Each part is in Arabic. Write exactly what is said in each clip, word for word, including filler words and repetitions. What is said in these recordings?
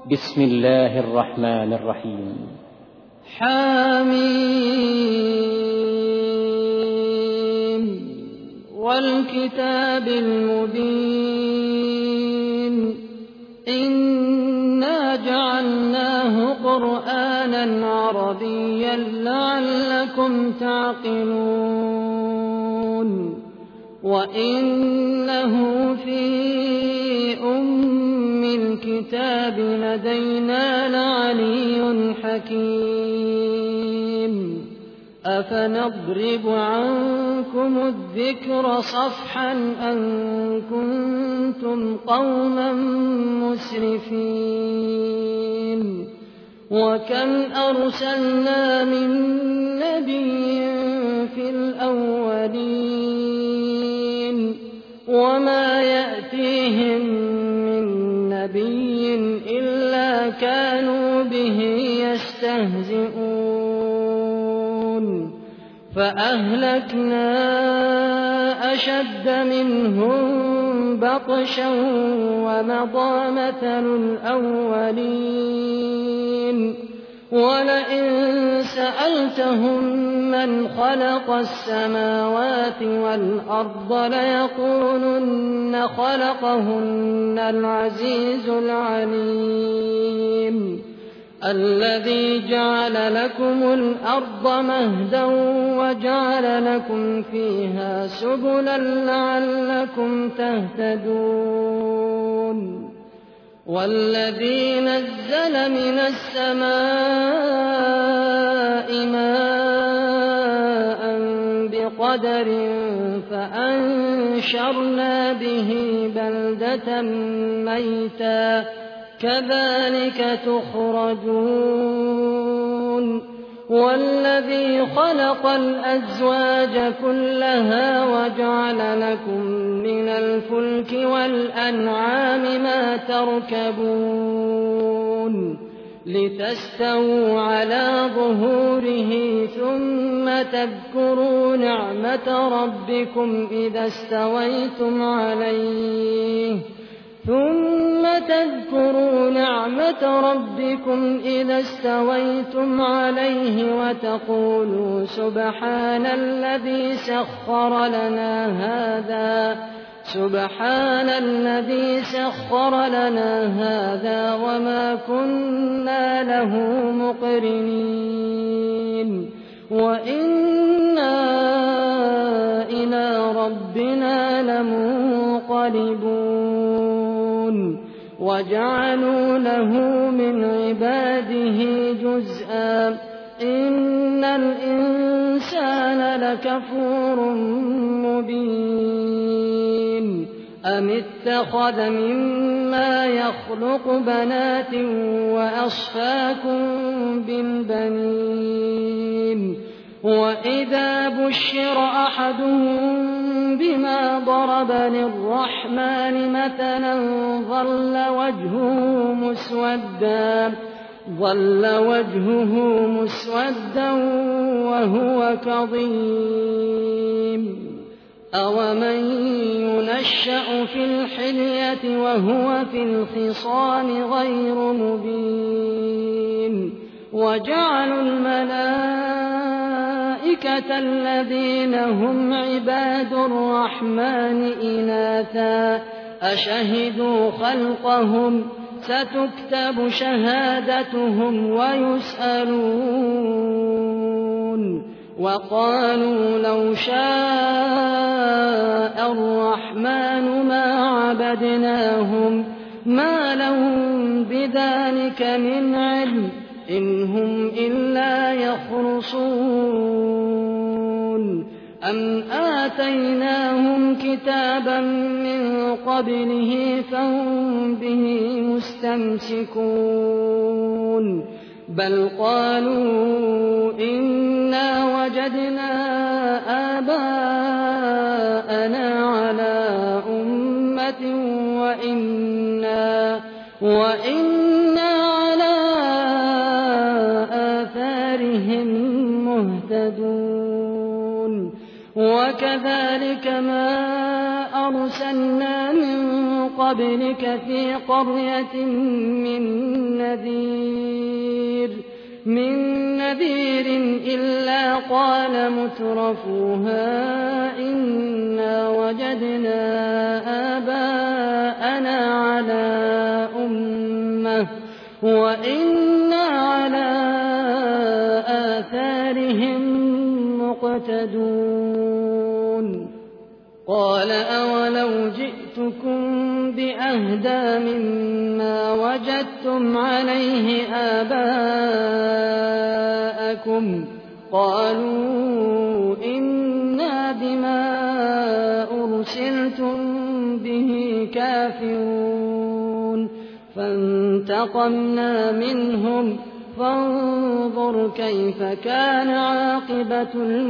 بسم الله الرحمن الرحيم. حميم والكتاب المبين إنا جعلناه قرآنا عربيا لعلكم تعقلون وإنه في أم الكتاب لدينا لعلي حكيم أفنضرب عنكم الذكر صفحا أن كنتم قوما مسرفين وكم أرسلنا من نبي في الأولين وما يأتيهم من نبي إلا كانوا به يستهزئون فأهلكنا أشد منهم بطشا ومضى مثل الأولين ولئن سألتهم من خلق السماوات والأرض ليقولن خلقهن العزيز العليم الذي جعل لكم الأرض مهدا وجعل لكم فيها سبلا لعلكم تهتدون والذي نزل من السماء ماء بقدر فأنشرنا به بلدة ميتا كذلك تخرجون والذي خلق الأزواج كلها وجعل لكم من الفلك والأنعام ما تركبون لتستووا على ظهوره ثم تذكروا نعمة ربكم إذا استويتم عليه ثم تذكروا نعمة ربكم إذا استويتم عليه وتقولوا سبحان الذي سخر لنا هذا سبحان الذي سخر لنا هذا وما كنا له مقرنين وإنا إلى ربنا لمنقلبون وجعلوا له من عباده جزءا إن الإنسان لكفور مبين أم اتخذ مما يخلق بنات وأصفاكم بالبنين وإذا بشر أحدهم بما ضرب للرحمن مثلا ظل وجهه مسودا ظل وجهه مسودا وهو كظيم أومن ينشأ في الحلية وهو في الخصام غير مبين وجعلوا الملائكة الذين هم عباد الرحمن إناثا أشهدوا خلقهم ستكتب شهادتهم ويسألون وقالوا لو شاء الرحمن ما عبدناهم ما لهم بذلك من علم إن هم إلا يخرصون أم آتيناهم كتابا من قبله فهم به مستمسكون بل قالوا إنا وجدنا آباءنا على أمة وإنا, وإنا على آثارهم مهتدون وكذلك ما أرسلنا من قبلك في قرية من مترفوها إنا وجدنا آباءنا على أمة وإنا على آثارهم مقتدون قال أولو جئتكم بأهدى مما وجدتم عليه آباءكم قالوا إنا بما أرسلتم به كافرون فانتقمنا منهم فانظر كيف كان عاقبة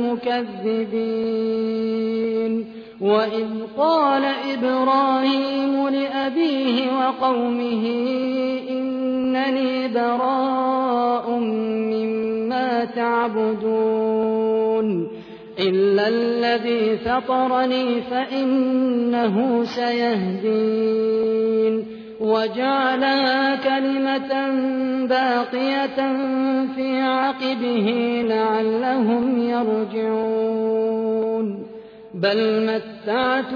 المكذبين وإذ قال إبراهيم لأبيه وقومه إنني براء مما تعبدون إلا الذي فطرني فإنه سيهدين وجعلها كلمة باقية في عقبه لعلهم يرجعون بل متعت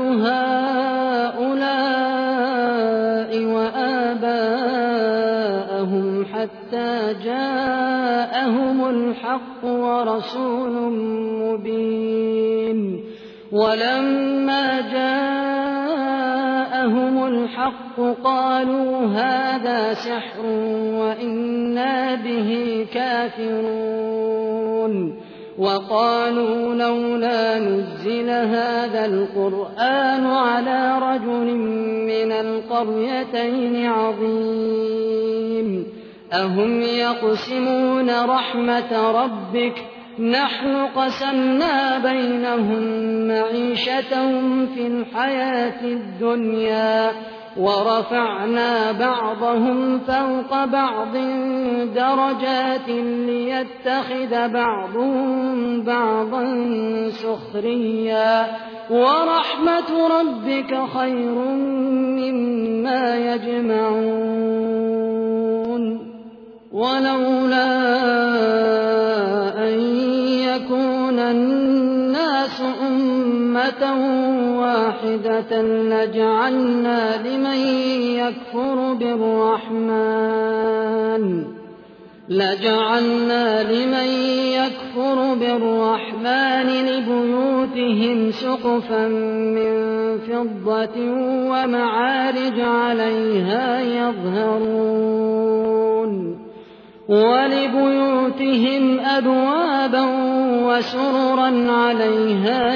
هؤلاء وآباءهم حتى جاءهم الحق ورسول مبين ولما جاءهم الحق قالوا هذا سحر وإنا به كافرون وقالوا لولا نزل هذا القرآن على رجل من القريتين عظيم أهم يقسمون رحمة ربك نحن قسمنا بينهم معيشتهم في الحياة الدنيا ورفعنا بعضهم فوق بعض درجات ليتخذ بعضهم بعضا سخريا ورحمة ربك خير مما يجمعون ولولا أن يكون الناس أمة واحدة لجعلنا لمن يكفر بالرحمن لجعلنا لمن يكفر بالرحمن لبيوتهم سقفا من فضة ومعارج عليها يظهرون ولبيوتهم أبوابا وسررا عليها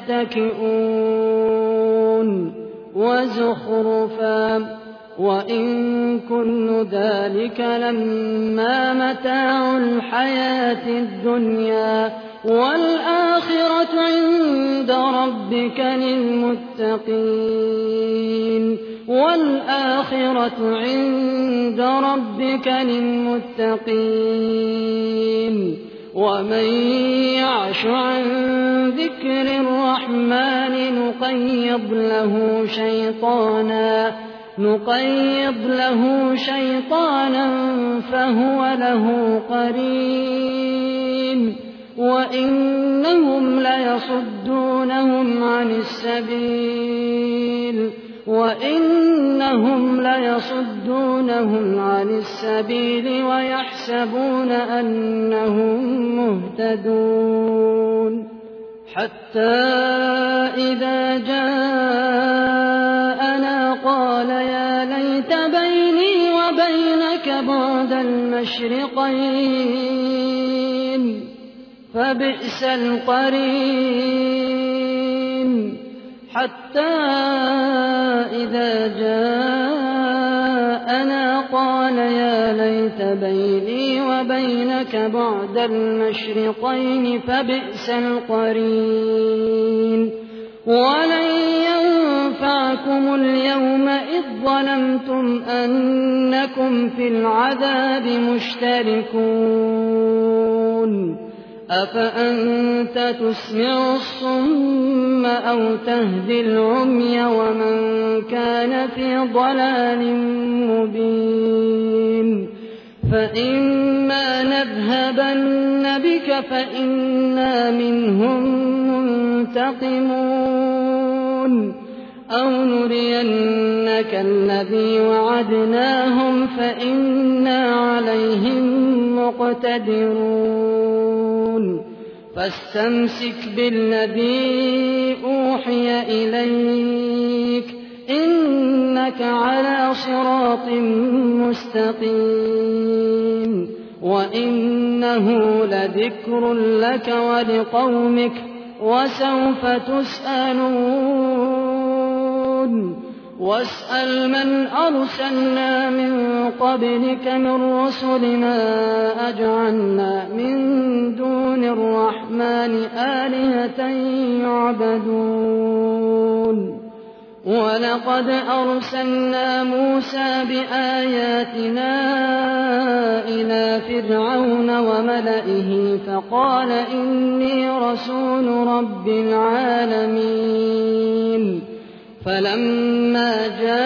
يتكئون وزخرفا وإن كل ذلك لما متاع الحياة الدنيا والآخرة عند ربك للمتقين والآخرة عند ربك للمتقين ومن يعش عن ذكر الرحمن نقيض له شيطانا نقيض له شيطانا فهو له قرين وإنهم ليصدونهم عن السبيل وإنهم ليصدونهم عن السبيل ويحسبون أنهم مهتدون حتى إذا جاءنا قال يا ليت بيني وبينك بعد المشرقين فبئس القرين حتى إذا جاءنا قال يا ليت بيني وبينك بعد المشرقين فبئس القرين ولن ينفعكم اليوم إذ ظلمتم أنكم في العذاب مشتركون أفأنت تسمع الصم أو تهدي العمي ومن كان في ضلال مبين فإما نذهبن بك فإنا منهم منتقمون أو نرينك الذي وعدناهم فإنا عليهم مقتدرون فاستمسك بالذي أوحي إليك إنك على صراط مستقيم وإنه لذكر لك ولقومك وسوف تسألون واسأل من أرسلنا من قبلك من رسلنا أجعلنا من دون الرحمن آلهة يعبدون ولقد أرسلنا موسى بآياتنا إلى فرعون وملئه فقال إني رسول رب العالمين فلما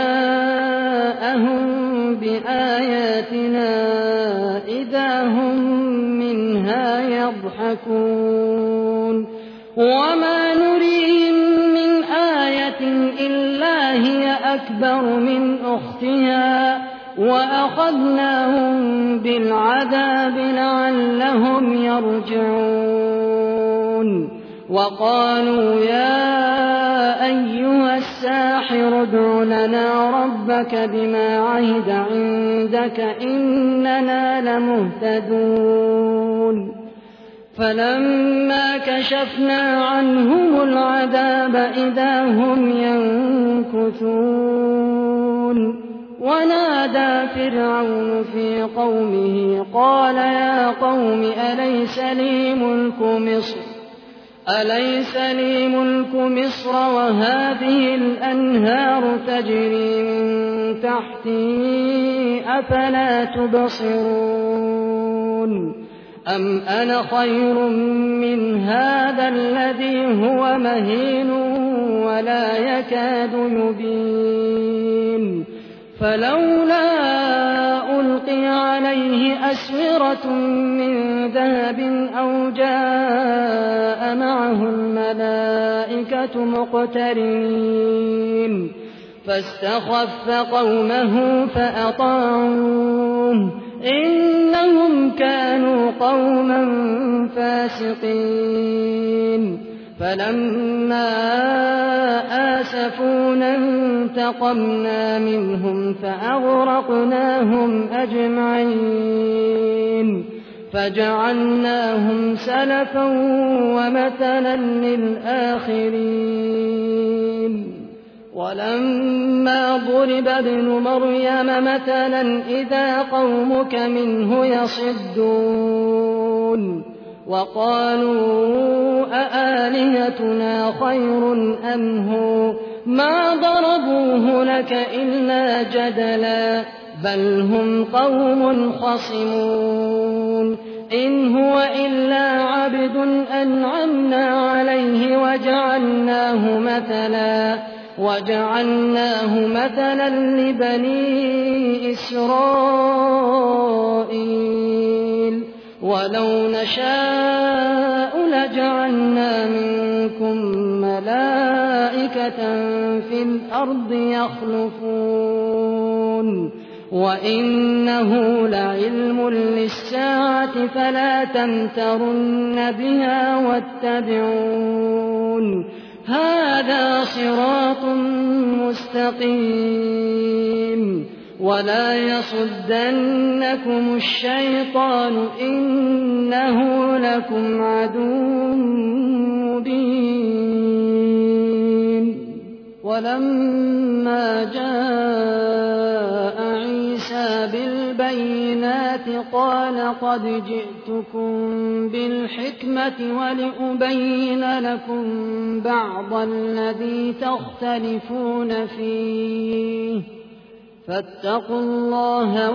جاءهم بآياتنا إذا هم منها يضحكون وما نريهم من آية إلا هي أكبر من أختها وأخذناهم بالعذاب لعلهم يرجعون وقالوا يا أيها الساحر ادع لنا ربك بما عهد عندك إننا لمهتدون فلما كشفنا عنهم العذاب إذا هم ينكثون ونادى فرعون في قومه قال يا قوم أليس لي ملك مصر أليس لي ملك مصر وهذه الأنهار تجري من تحتي أفلا تبصرون أم أنا خير من هذا الذي هو مهين ولا يكاد يبين فلولا ألقي عليه أسورة من ذهب أو جاء معه الملائكة مقترنين فاستخف قومه فأطاعوه إنهم كانوا قوما فاسقين فلما آسفونا انتقمنا منهم فأغرقناهم أجمعين فجعلناهم سلفا ومثلا للآخرين ولما ضرب ابن مريم مثلا إذا قومك منه يصدون وقالوا أآلهتنا خير أم هو ما ضربوه لك إلا جدلا بل هم قوم خصمون إن هو إلا عبد أنعمنا عليه وجعلناه مثلا وجعلناه مثلا لبني إسرائيل ولو نشاء لجعلنا منكم ملائكة في الأرض يخلفون وإنه لعلم للساعة فلا تمترن بها واتبعون هذا صراط مستقيم ولا يصدنكم الشيطان إنه لكم عدو مبين ولما جاء عيسى بالبينات قال قد جئتكم بالحكمة ولأبين لكم بعض الذي تختلفون فيه فاتقوا الله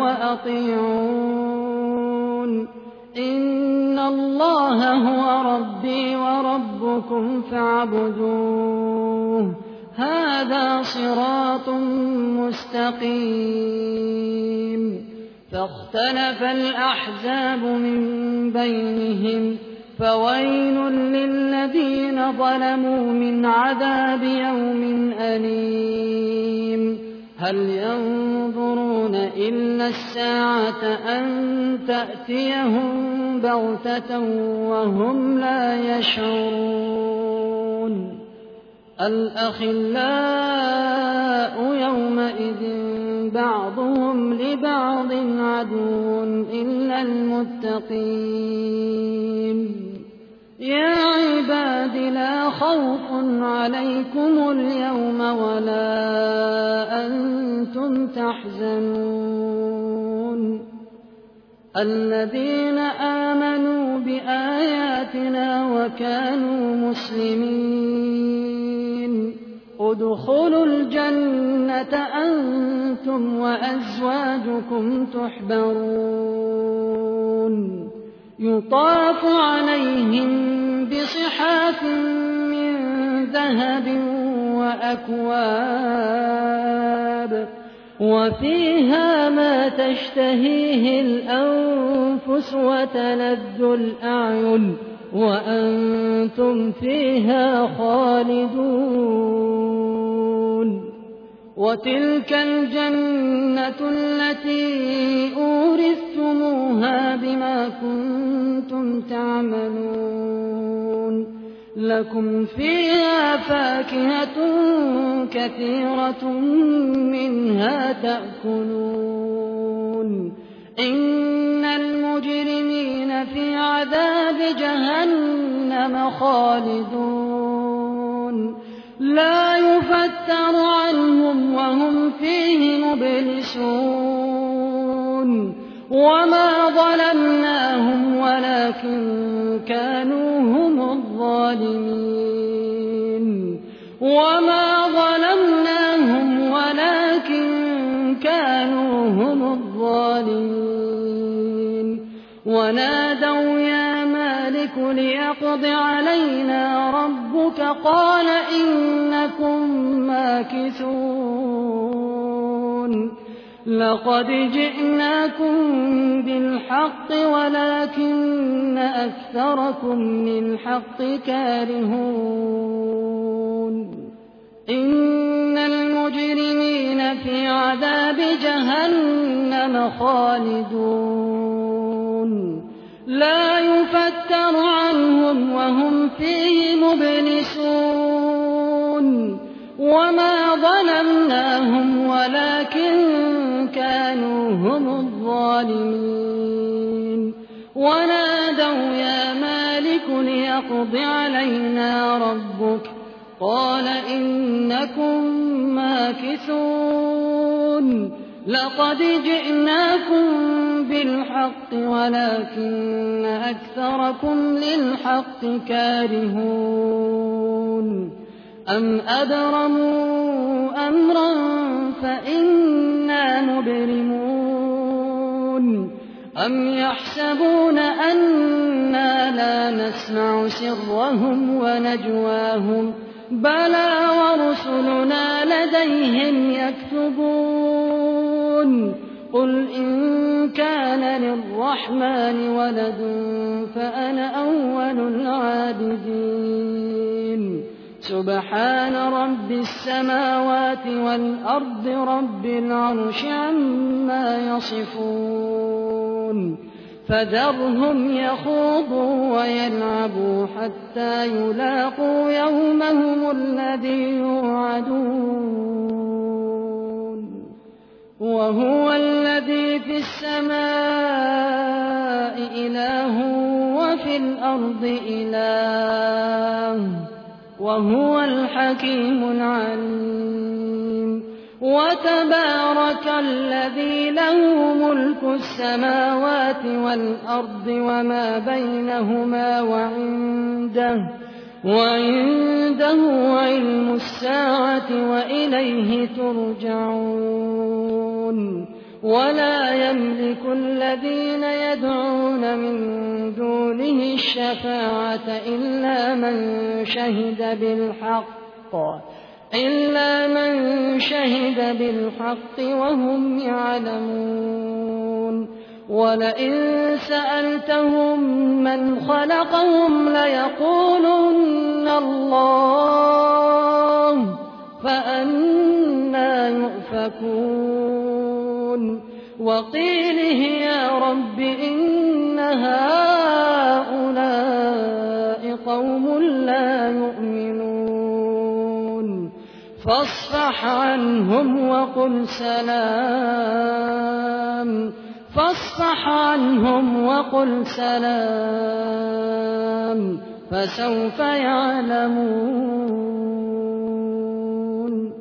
وأطيعون إن الله هو ربي وربكم فاعبدوه هذا صراط مستقيم فاختلف الأحزاب من بينهم فويل للذين ظلموا من عذاب يوم أليم هل ينظرون إلا الساعة أن تأتيهم بغتة وهم لا يشعرون الأخلاء يومئذ بعضهم لبعض عدو إلا المتقين يا عباد لا خوف عليكم اليوم ولا أنتم تحزنون الذين آمنوا بآياتنا وكانوا مسلمين ادخلوا الجنة أنتم وأزواجكم تحبرون يطاف عليهم بصحاف من ذهب وأكواب وفيها ما تشتهيه الأنفس وتلذ الأعين وأنتم فيها خالدون وتلك الجنة التي أورثتموها بما كنتم تعملون لكم فيها فاكهة كثيرة منها تأكلون إن المجرمين في عذاب جهنم خالدون لا يفتر عنهم وهم فيه مبلسون وما ظلمناهم ولكن كانوا هم الظالمين وما ظلمناهم ولكن كانوا هم الظالمين ونادوا يا مالك ليقض علينا ربك قال إنكم ماكثون لقد جئناكم بالحق ولكن أكثركم للحق كارهون إن المجرمين في عذاب جهنم خالدون لا يفتر عنهم وهم فيه مبلسون وما ظلمناهم ولكن كانوا هم الظالمين ونادوا يا مالك ليقض علينا ربك قال إنكم ماكثون لقد جئناكم بالحق ولكن أكثركم للحق كارهون أم أبرموا أمرا فإنا مبرمون أم يحسبون أنا لا نسمع سرهم ونجواهم بلى ورسلنا لديهم يكتبون قل إن كان للرحمن ولد فأنا أول العابدين سبحان رب السماوات والأرض رب العرش عما يصفون فذرهم يخوضوا ويلعبوا حتى يلاقوا يومهم الذي يوعدون وهو الذي في السماء إله وفي الأرض إله وهو الحكيم العليم وتبارك الذي له ملك السماوات والأرض وما بينهما وعنده وعنده علم الساعة وإليه ترجعون ولا يملك الذين يدعون من دونه الشفاعة إلا من شهد بالحق إلا من شهد بالحق وهم يعلمون ولئن سألتهم من خلقهم ليقولن الله فأنى يؤفكون وقيله يا رب إن هؤلاء قوم لا يؤمنون فاصفح عنهم وقل سلام فاصفح عنهم وقل سلام فسوف يعلمون.